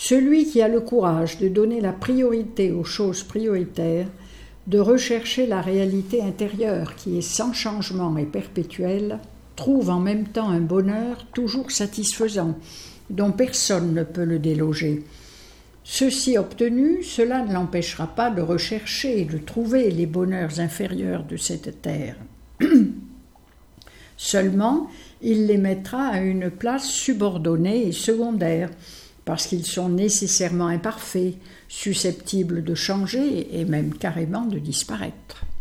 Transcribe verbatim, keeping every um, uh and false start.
Celui qui a le courage de donner la priorité aux choses prioritaires, de rechercher la réalité intérieure qui est sans changement et perpétuelle, trouve en même temps un bonheur toujours satisfaisant, dont personne ne peut le déloger. Ceci obtenu, cela ne l'empêchera pas de rechercher et de trouver les bonheurs inférieurs de cette terre. Seulement, il les mettra à une place subordonnée et secondaire, parce qu'ils sont nécessairement imparfaits, susceptibles de changer et même carrément de disparaître.